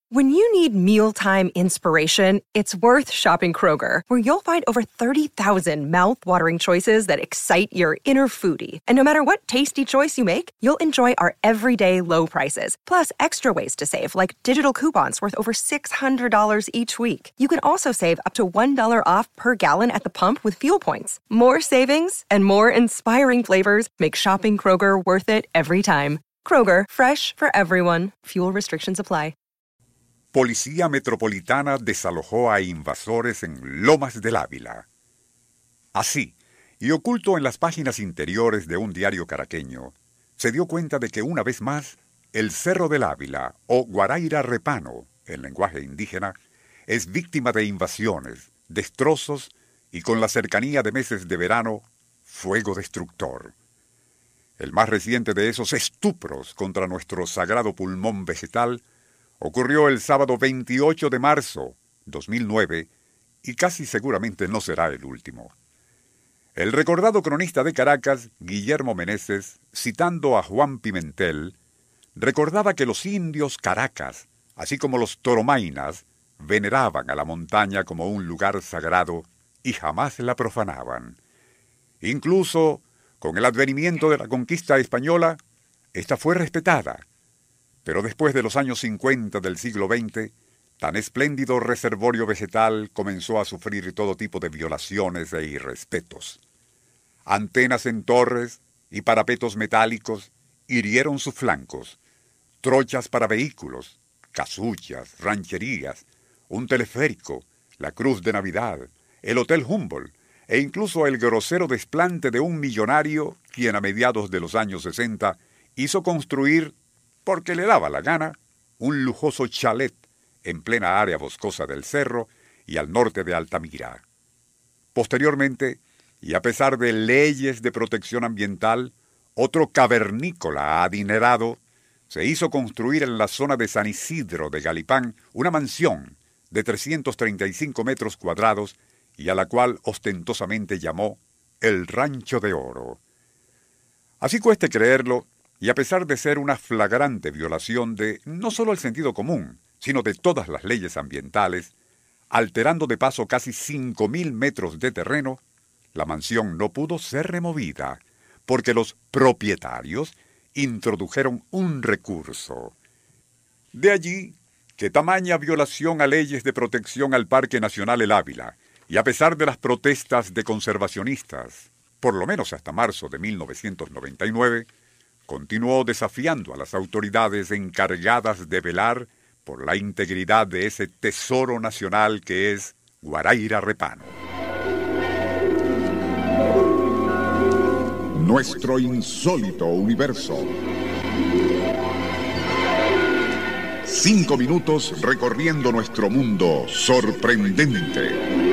When you need mealtime inspiration, it's worth shopping Kroger, where you'll find over 30,000 mouth-watering choices that excite your inner foodie. And no matter what tasty choice you make, you'll enjoy our everyday low prices, plus extra ways to save, like digital coupons worth over $600 each week. You can also save up to $1 off per gallon at the pump with fuel points. More savings and more inspiring flavors make shopping Kroger worth it every time. Kroger, fresh for everyone. Fuel restrictions apply. Policía Metropolitana desalojó a invasores en Lomas del Ávila. Así, y oculto en las páginas interiores de un diario caraqueño, se dio cuenta de que una vez más, el Cerro del Ávila, o Guaraíra Repano, en lenguaje indígena, es víctima de invasiones, destrozos y, con la cercanía de meses de verano, fuego destructor. El más reciente de esos estupros contra nuestro sagrado pulmón vegetal ocurrió el sábado 28 de marzo 2009 y casi seguramente no será el último. El recordado cronista de Caracas, Guillermo Meneses, citando a Juan Pimentel, recordaba que los indios Caracas, así como los toromainas, veneraban a la montaña como un lugar sagrado y jamás la profanaban. Incluso, con el advenimiento de la conquista española, esta fue respetada. Pero después de los años 50 del siglo XX, tan espléndido reservorio vegetal comenzó a sufrir todo tipo de violaciones e irrespetos. Antenas en torres y parapetos metálicos hirieron sus flancos, trochas para vehículos, casuchas, rancherías, un teleférico, la Cruz de Navidad, el Hotel Humboldt e incluso el grosero desplante de un millonario quien a mediados de los años 60 hizo construir, porque le daba la gana, un lujoso chalet en plena área boscosa del cerro y al norte de Altamira. Posteriormente, y a pesar de leyes de protección ambiental, otro cavernícola adinerado se hizo construir en la zona de San Isidro de Galipán una mansión de 335 metros cuadrados y a la cual ostentosamente llamó el Rancho de Oro. Así cueste creerlo, y a pesar de ser una flagrante violación de no solo el sentido común, sino de todas las leyes ambientales, alterando de paso casi 5.000 metros de terreno, la mansión no pudo ser removida, porque los propietarios introdujeron un recurso. De allí que tamaña violación a leyes de protección al Parque Nacional El Ávila, y a pesar de las protestas de conservacionistas, por lo menos hasta marzo de 1999, continuó desafiando a las autoridades encargadas de velar por la integridad de ese tesoro nacional que es Guaraíra Repano. Nuestro insólito universo. 5 minutos recorriendo nuestro mundo sorprendente.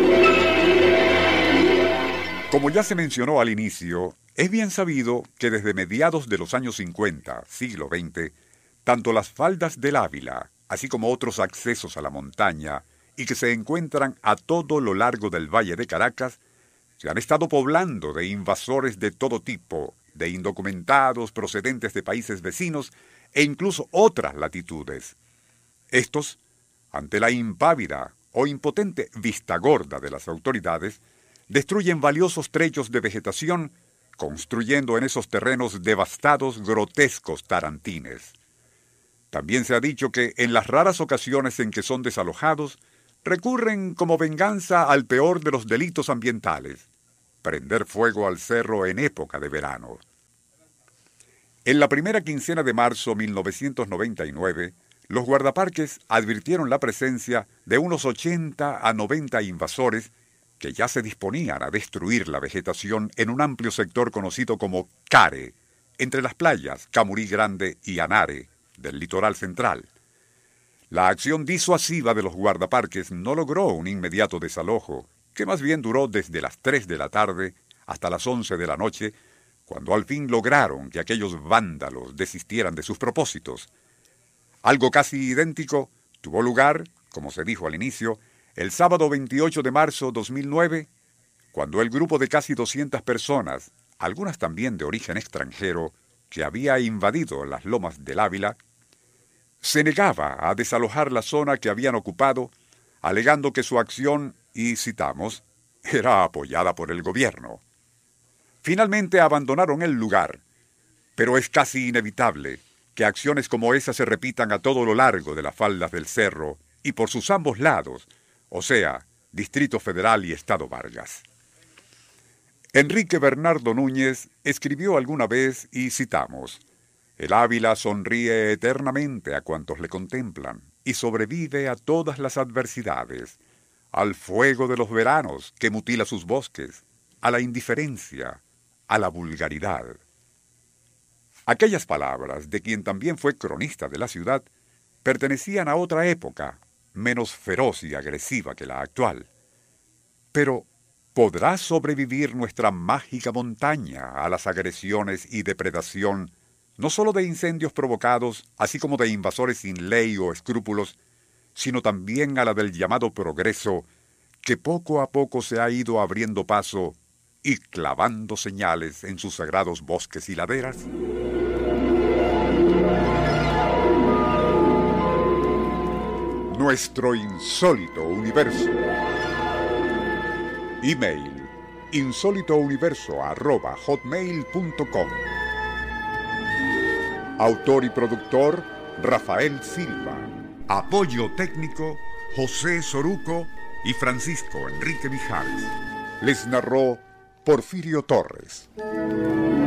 Como ya se mencionó al inicio, es bien sabido que desde mediados de los años 50, siglo XX, tanto las faldas del Ávila, así como otros accesos a la montaña, y que se encuentran a todo lo largo del Valle de Caracas, se han estado poblando de invasores de todo tipo, de indocumentados procedentes de países vecinos e incluso otras latitudes. Estos, ante la impávida o impotente vista gorda de las autoridades, destruyen valiosos trechos de vegetación, construyendo en esos terrenos devastados grotescos tarantines. También se ha dicho que en las raras ocasiones en que son desalojados, recurren como venganza al peor de los delitos ambientales: prender fuego al cerro en época de verano. En la primera quincena de marzo de 1999, los guardaparques advirtieron la presencia de unos 80 a 90 invasores que ya se disponían a destruir la vegetación en un amplio sector conocido como Care, entre las playas Camurí Grande y Anare, del litoral central. La acción disuasiva de los guardaparques no logró un inmediato desalojo, que más bien duró desde las 3 de la tarde hasta las 11 de la noche, cuando al fin lograron que aquellos vándalos desistieran de sus propósitos. Algo casi idéntico tuvo lugar, como se dijo al inicio, el sábado 28 de marzo de 2009, cuando el grupo de casi 200 personas, algunas también de origen extranjero, que había invadido las Lomas del Ávila, se negaba a desalojar la zona que habían ocupado, alegando que su acción, y citamos, era apoyada por el gobierno. Finalmente abandonaron el lugar, pero es casi inevitable que acciones como esa se repitan a todo lo largo de las faldas del cerro y por sus ambos lados, o sea, Distrito Federal y Estado Vargas. Enrique Bernardo Núñez escribió alguna vez, y citamos, «El Ávila sonríe eternamente a cuantos le contemplan y sobrevive a todas las adversidades, al fuego de los veranos que mutila sus bosques, a la indiferencia, a la vulgaridad». Aquellas palabras, de quien también fue cronista de la ciudad, pertenecían a otra época, menos feroz y agresiva que la actual. Pero, ¿podrá sobrevivir nuestra mágica montaña a las agresiones y depredación, no solo de incendios provocados, así como de invasores sin ley o escrúpulos, sino también a la del llamado progreso, que poco a poco se ha ido abriendo paso y clavando señales en sus sagrados bosques y laderas? Nuestro insólito universo. Email: insólitouniverso@hotmail.com. Autor y productor: Rafael Silva. Apoyo técnico: José Soruco y Francisco Enrique Mijares. Les narró Porfirio Torres.